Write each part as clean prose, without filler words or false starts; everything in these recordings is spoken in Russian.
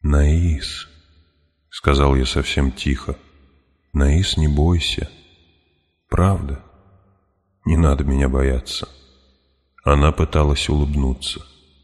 «Наис», — сказал я совсем тихо, — «Наис, не бойся. Правда, не надо меня бояться». Она пыталась улыбнуться.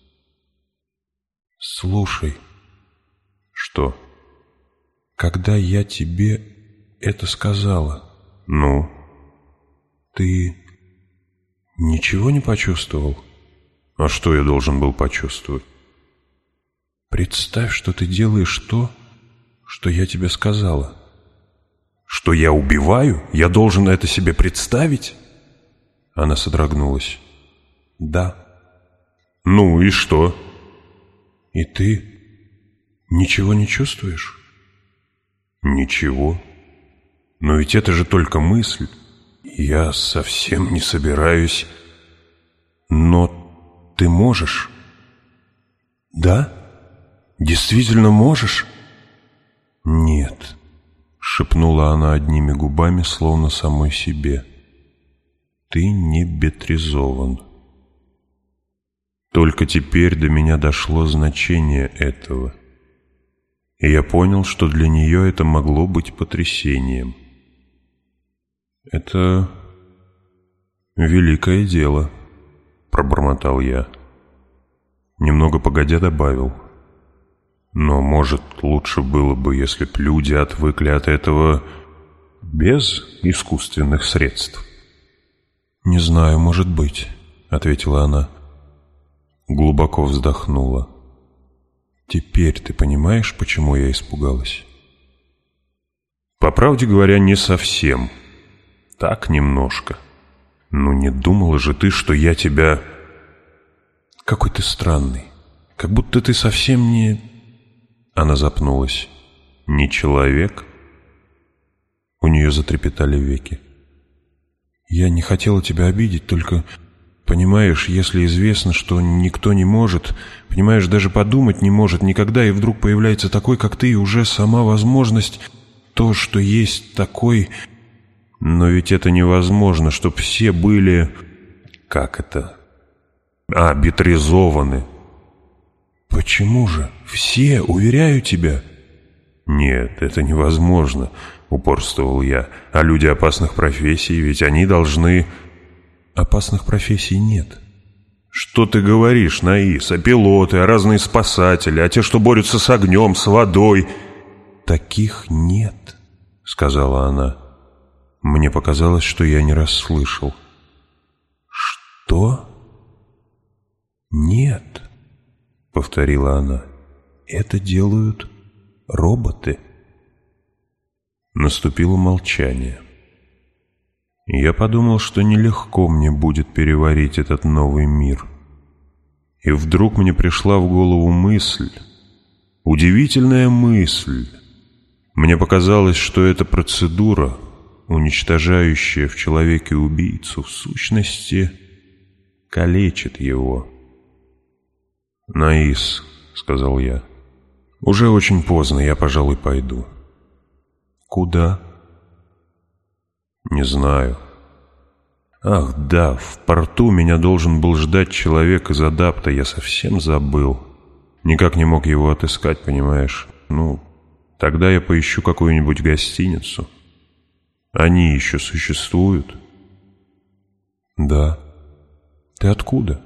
«Слушай». «Что?» «Когда я тебе это сказала...» «Ну?» «Ты ничего не почувствовал?» «А что я должен был почувствовать?» «Представь, что ты делаешь то, что я тебе сказала». «Что я убиваю? Я должен это себе представить?» Она содрогнулась. «Да». «Ну и что?» «И ты ничего не чувствуешь?» «Ничего. Но ведь это же только мысль. Я совсем не собираюсь...» «Но ты можешь?» «Да? Действительно можешь?» «Нет», — шепнула она одними губами, словно самой себе. «Ты не бетризован». Только теперь до меня дошло значение этого, и я понял, что для нее это могло быть потрясением. «Это великое дело», — пробормотал я. Немного погодя добавил: «Но, может, лучше было бы, если б люди отвыкли от этого без искусственных средств». «Не знаю, может быть», — ответила она. Глубоко вздохнула. «Теперь ты понимаешь, почему я испугалась?» «По правде говоря, не совсем. Так немножко. Ну, не думала же ты, что я тебя...» «Какой ты странный. Как будто ты совсем не...» Она запнулась. «Не человек?» У нее затрепетали веки. «Я не хотела тебя обидеть, только... Понимаешь, если известно, что никто не может, понимаешь, даже подумать не может никогда, и вдруг появляется такой, как ты, и уже сама возможность, то, что есть такой... Но ведь это невозможно, чтоб все были... Как это? Бетризованы». «Почему же? Все, уверяю тебя». «Нет, это невозможно», — упорствовал я. «А люди опасных профессий, ведь они должны...» «Опасных профессий нет». «Что ты говоришь, Наис? А пилоты, а разные спасатели, а те, что борются с огнем, с водой?» «Таких нет», — сказала она. Мне показалось, что я не расслышал. «Что?» «Нет», — повторила она. «Это делают роботы». Наступило молчание. Я подумал, что нелегко мне будет переварить этот новый мир. И вдруг мне пришла в голову мысль, удивительная мысль. Мне показалось, что эта процедура, уничтожающая в человеке убийцу, в сущности, калечит его. «Наис», — сказал я, — «уже очень поздно, я, пожалуй, пойду». «Куда?» «Не знаю». «Ах, да, в порту меня должен был ждать человек из Адапта, я совсем забыл. Никак не мог его отыскать, понимаешь? Ну, тогда я поищу какую-нибудь гостиницу. Они еще существуют?» «Да». «Ты откуда?»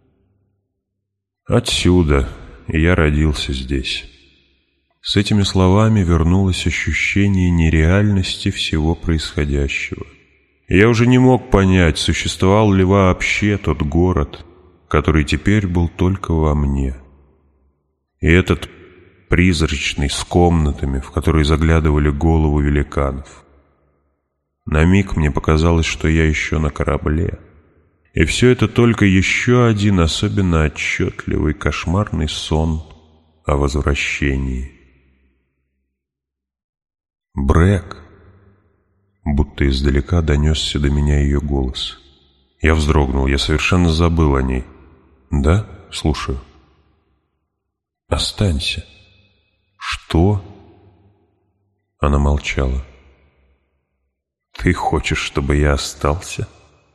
«Отсюда. Я родился здесь». С этими словами вернулось ощущение нереальности всего происходящего. Я уже не мог понять, существовал ли вообще тот город, который теперь был только во мне. И этот призрачный, с комнатами, в которые заглядывали головы великанов. На миг мне показалось, что я еще на корабле. И все это только еще один особенно отчетливый кошмарный сон о возвращении. «Брэк!» Будто издалека донесся до меня ее голос. Я вздрогнул, я совершенно забыл о ней. «Да? Слушаю». «Останься». «Что?» Она молчала. «Ты хочешь, чтобы я остался?»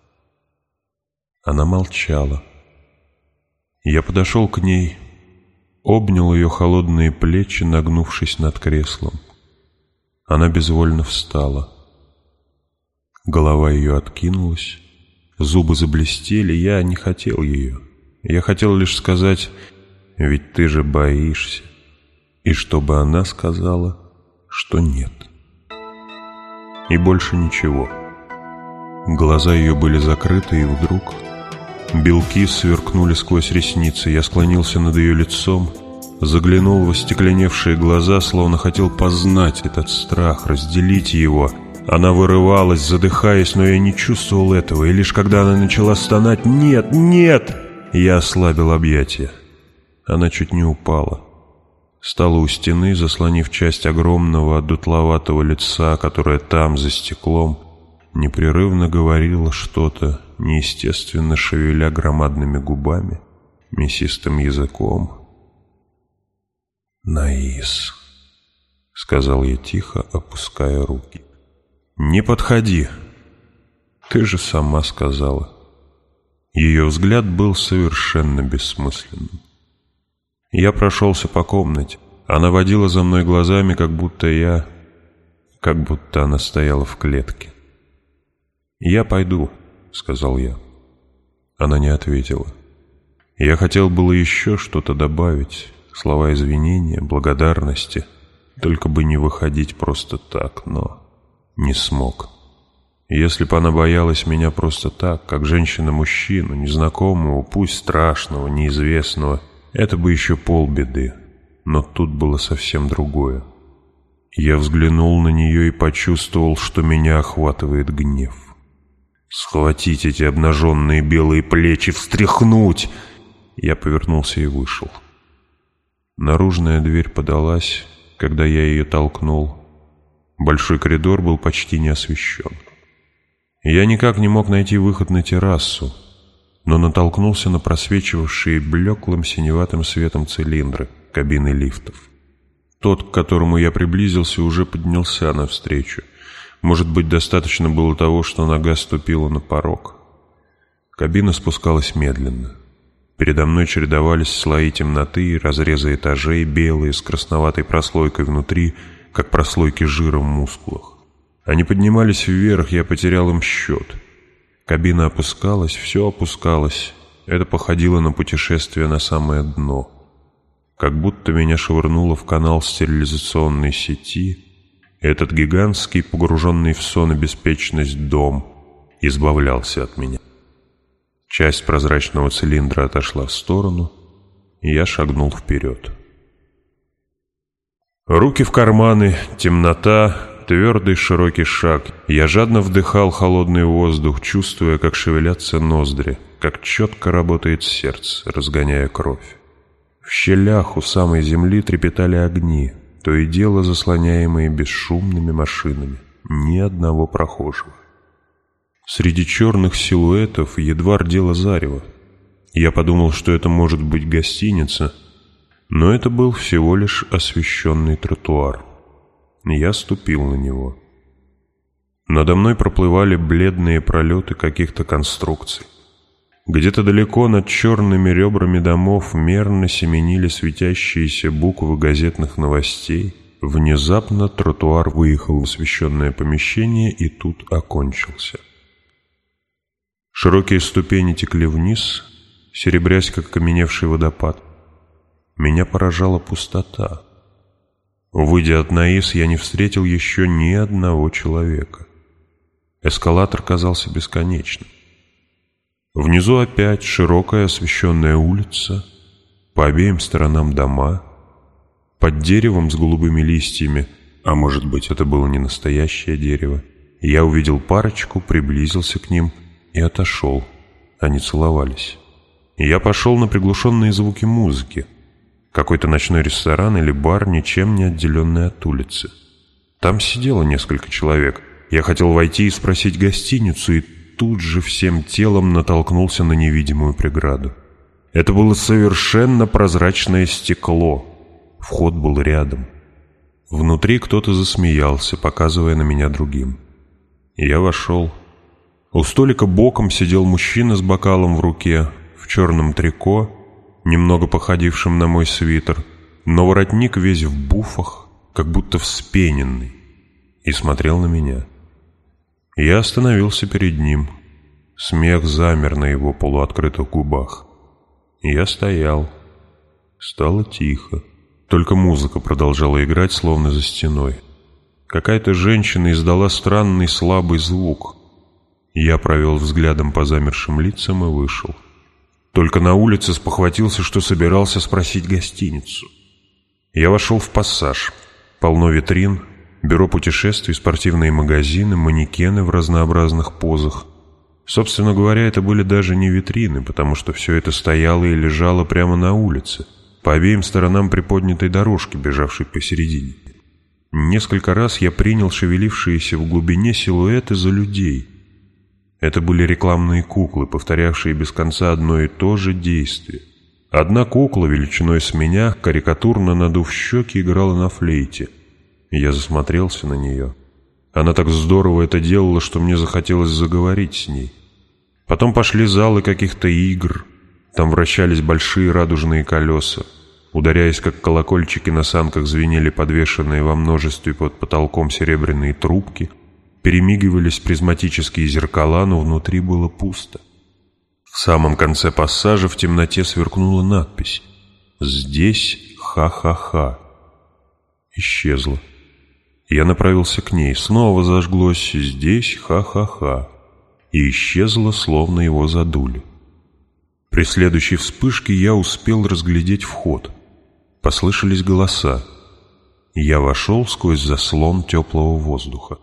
Она молчала. Я подошел к ней обнял ее холодные плечи, нагнувшись над креслом. Она безвольно встала. Голова ее откинулась, зубы заблестели. Я не хотел ее. Я хотел лишь сказать: «Ведь ты же боишься». И чтобы она сказала, что нет. И больше ничего. Глаза ее были закрыты, и вдруг белки сверкнули сквозь ресницы. Я склонился над ее лицом, заглянул в остекленевшие глаза, словно хотел познать этот страх, разделить его. Она вырывалась, задыхаясь, но я не чувствовал этого, и лишь когда она начала стонать «Нет! Нет!», я ослабил объятия. Она чуть не упала. Стала у стены, заслонив часть огромного одутловатого лица, которое там, за стеклом, непрерывно говорила что-то, неестественно шевеля громадными губами, мясистым языком. «Наис», — сказал я тихо, опуская руки. «Не подходи. Ты же сама сказала». Ее взгляд был совершенно бессмысленным. Я прошелся по комнате. Она водила за мной глазами, как будто она стояла в клетке. «Я пойду», — сказал я. Она не ответила. Я хотел было еще что-то добавить, слова извинения, благодарности, только бы не выходить просто так, но не смог. Если бы она боялась меня просто так, как женщина-мужчину, незнакомого, пусть страшного, неизвестного, это бы еще полбеды, но тут было совсем другое. Я взглянул на нее и почувствовал, что меня охватывает гнев. Схватить эти обнаженные белые плечи, встряхнуть! Я повернулся и вышел. Наружная дверь подалась, когда я ее толкнул. Большой коридор был почти не освещен. Я никак не мог найти выход на террасу, но натолкнулся на просвечивавшие блеклым синеватым светом цилиндры, кабины лифтов. Тот, к которому я приблизился, уже поднялся навстречу. Может быть, достаточно было того, что нога ступила на порог. Кабина спускалась медленно. Передо мной чередовались слои темноты и разрезы этажей, белые, с красноватой прослойкой внутри, как прослойки жира в мускулах. Они поднимались вверх, я потерял им счет. Кабина опускалась, все опускалось. Это походило на путешествие на самое дно. Как будто меня швырнуло в канал стерилизационной сети. Этот гигантский, погруженный в сон и беспечность дом избавлялся от меня. Часть прозрачного цилиндра отошла в сторону, и я шагнул вперед. Руки в карманы, темнота, твердый широкий шаг. Я жадно вдыхал холодный воздух, чувствуя, как шевелятся ноздри, как четко работает сердце, разгоняя кровь. В щелях у самой земли трепетали огни, то и дело заслоняемые бесшумными машинами. Ни одного прохожего. Среди черных силуэтов едва рдело зарево. Я подумал, что это может быть гостиница, но это был всего лишь освещенный тротуар. Я ступил на него. Надо мной проплывали бледные пролеты каких-то конструкций. Где-то далеко над черными ребрами домов мерно семенили светящиеся буквы газетных новостей. Внезапно тротуар выехал в освещенное помещение и тут окончился. Широкие ступени текли вниз, серебрясь, как окаменевший водопад. Меня поражала пустота. Выйдя от Наис, я не встретил еще ни одного человека. Эскалатор казался бесконечным. Внизу опять широкая освещенная улица, по обеим сторонам дома. Под деревом с голубыми листьями, а может быть, это было не настоящее дерево, я увидел парочку, приблизился к ним и отошел. Они целовались. Я пошел на приглушенные звуки музыки. Какой-то ночной ресторан или бар, ничем не отделенный от улицы. Там сидело несколько человек. Я хотел войти и спросить гостиницу, и тут же всем телом натолкнулся на невидимую преграду. Это было совершенно прозрачное стекло. Вход был рядом. Внутри кто-то засмеялся, показывая на меня другим. Я вошел. У столика боком сидел мужчина с бокалом в руке, в черном трико, немного походившим на мой свитер, но воротник весь в буфах, как будто вспененный, и смотрел на меня. Я остановился перед ним. Смех замер на его полуоткрытых губах. Я стоял. Стало тихо. Только музыка продолжала играть, словно за стеной. Какая-то женщина издала странный слабый звук. Я провел взглядом по замершим лицам и вышел. Только на улице спохватился, что собирался спросить гостиницу. Я вошел в пассаж. Полно витрин, бюро путешествий, спортивные магазины, манекены в разнообразных позах. Собственно говоря, это были даже не витрины, потому что все это стояло и лежало прямо на улице, по обеим сторонам приподнятой дорожки, бежавшей посередине. Несколько раз я принял шевелившиеся в глубине силуэты за людей. Это были рекламные куклы, повторявшие без конца одно и то же действие. Одна кукла, величиной с меня, карикатурно надув щеки, играла на флейте. Я засмотрелся на нее. Она так здорово это делала, что мне захотелось заговорить с ней. Потом пошли залы каких-то игр. Там вращались большие радужные колеса. Ударяясь, как колокольчики, на санках звенели подвешенные во множестве под потолком серебряные трубки. Перемигивались призматические зеркала, но внутри было пусто. В самом конце пассажа в темноте сверкнула надпись «Здесь ха-ха-ха». Исчезла. Я направился к ней. Снова зажглось «Здесь ха-ха-ха». И исчезло, словно его задули. При следующей вспышке я успел разглядеть вход. Послышались голоса. Я вошел сквозь заслон теплого воздуха.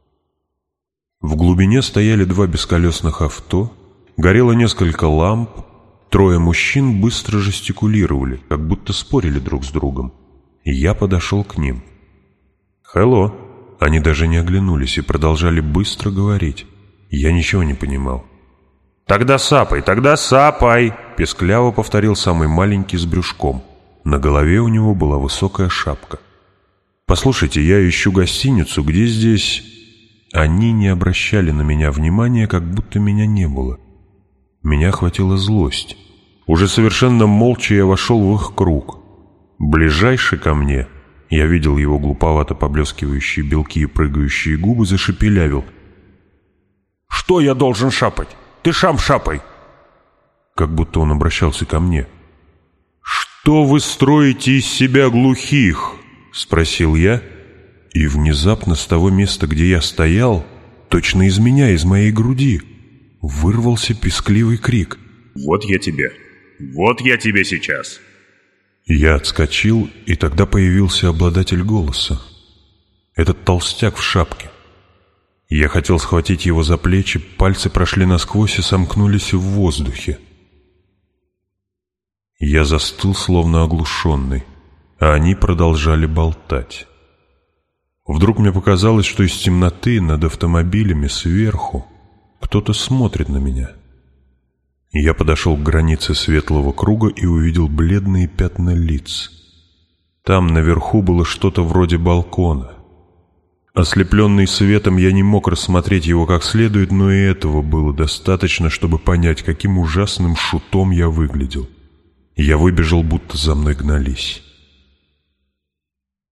В глубине стояли 2 бесколесных авто, горело несколько ламп, 3 мужчин быстро жестикулировали, как будто спорили друг с другом. И я подошел к ним. «Хелло!» Они даже не оглянулись и продолжали быстро говорить. Я ничего не понимал. «Тогда сапай, тогда сапай!» — пескляво повторил самый маленький с брюшком. На голове у него была высокая шапка. «Послушайте, я ищу гостиницу, где здесь...» Они не обращали на меня внимания, как будто меня не было. Меня охватила злость. Уже совершенно молча я вошел в их круг. Ближайший ко мне, я видел его глуповато поблескивающие белки и прыгающие губы, зашепелявил. «Что я должен шапать? Ты сам шапай!» Как будто он обращался ко мне. «Что вы строите из себя глухих?» — спросил я. И внезапно с того места, где я стоял, точно из меня, из моей груди, вырвался пескливый крик. «Вот я тебе! Вот я тебе сейчас!» Я отскочил, и тогда появился обладатель голоса. Этот толстяк в шапке. Я хотел схватить его за плечи, пальцы прошли насквозь и сомкнулись в воздухе. Я застыл, словно оглушенный, а они продолжали болтать. Вдруг мне показалось, что из темноты над автомобилями сверху кто-то смотрит на меня. Я подошел к границе светлого круга и увидел бледные пятна лиц. Там наверху было что-то вроде балкона. Ослепленный светом, я не мог рассмотреть его как следует, но и этого было достаточно, чтобы понять, каким ужасным шутом я выглядел. Я выбежал, будто за мной гнались.